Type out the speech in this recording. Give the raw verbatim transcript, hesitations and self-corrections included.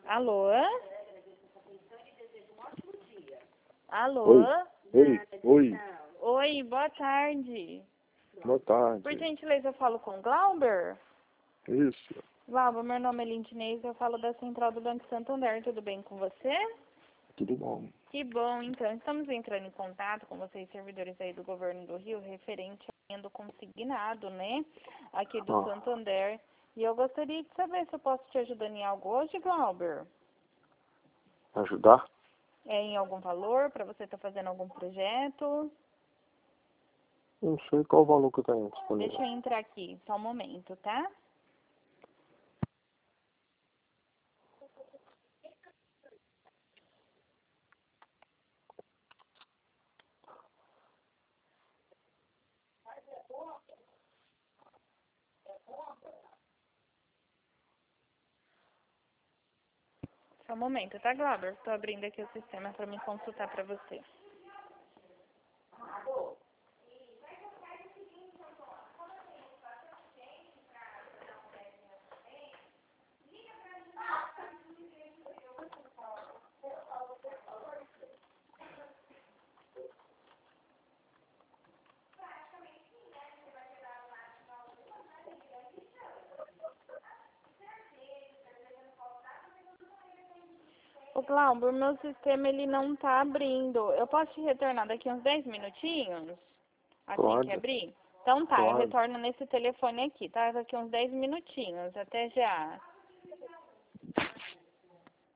Alô? Alô? Oi, oi, oi, Oi, boa tarde. boa tarde. Por gentileza, eu falo com o Glauber? Isso, Glauber, meu nome é Lindinês, eu falo da Central do Banco Santander, tudo bem com você? tudo bom. Que bom, então, estamos entrando em contato com vocês, servidores aí do Governo do Rio, referente ao do consignado, né, aqui do Ah, Santander. E eu gostaria de saber se eu posso te ajudar em algo hoje, Glauber? ajudar? É em algum valor, para você estar fazendo algum projeto? Não sei qual o valor que eu tenho disponível. Deixa eu entrar aqui, só um momento, tá? Só um momento, tá, Glauber? Estou abrindo aqui o sistema para me consultar para você. O Glauber, meu sistema ele não tá abrindo. Eu posso te retornar daqui uns dez minutinhos? Assim que Pode, abrir? Então tá, eu pode. retorno nesse telefone aqui, tá? Daqui uns dez minutinhos. Até já.